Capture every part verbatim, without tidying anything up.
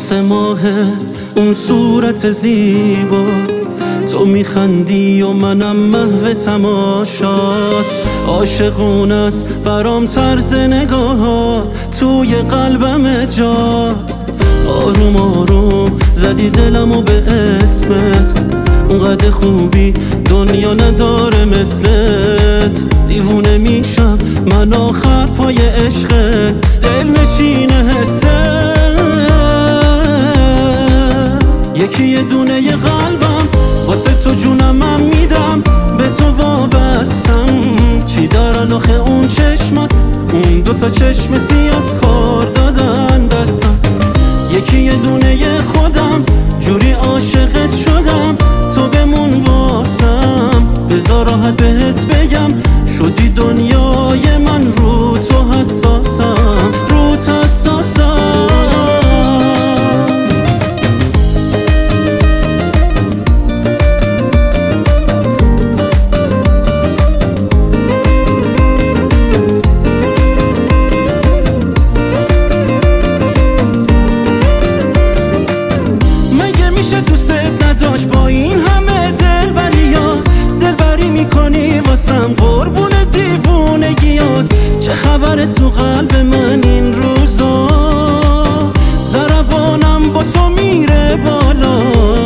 واسه ماه اون صورت زیبا، تو میخندی و منم محو تماشات. عاشقون است برام طرز نگاهات، توی قلبم جات. آروم آروم زدی دلمو به اسمت، اونقدر خوبی دنیا نداره مثلت. دیوونه میشم من آخر پای عشقت، دل نشین حسه. یکی یه دونه ی قلبم واسه تو جونم من میدم، به تو وابستم. چی دارن آخه اون چشمات، اون دوتا چشم سیات کار دادن دستم. یکی یه دونه ی خودم، جوری عاشقت شدم، تو بمون واسم. بذار راحت بهت بگم، شدی دنیای من، رو تو حساسم، رو تو حساسم. میشه دوست نداشت با این همه دلبریا، دلبری میکنی واسم قربون دیوونگیات. چه خبره تو قلب من این روزا، ضربانم با تو میره بالا.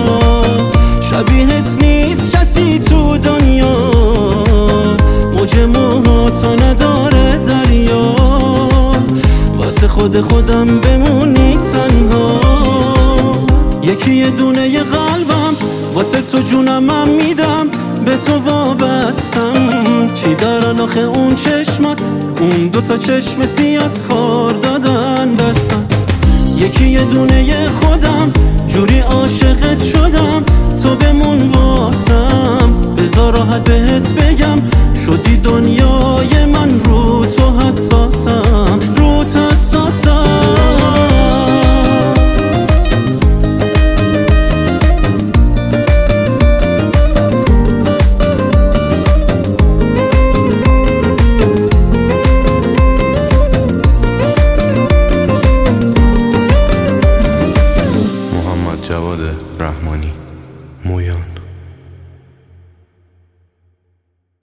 شبیهت نیست کسی تو دنیا، موج موهاتو نداره دریا. واسه خود خودم بمونی تنها. یکی یه دونه ی قلبم واسه تو جونم من میدم، به تو وابستم. چی دارن آخه اون چشمات، اون دوتا چشم سیات کار دادن دستم. یکی یه دونه ی خودم، جوری عاشقت شدم، تو بمون واسم. بذار راحت بهت بگم، شدی دنیا